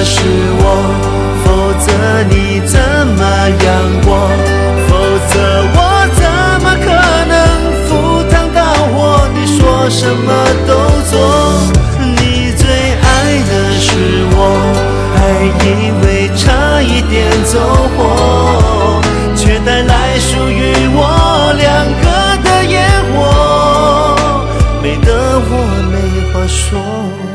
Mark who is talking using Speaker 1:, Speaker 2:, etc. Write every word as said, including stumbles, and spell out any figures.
Speaker 1: 的是我，否则你怎么养我？否则我怎么可能赴汤蹈火？你说什么都做。你最爱的是我，还以为差一点走火，却带来属于我两个的烟火，美得我没话说。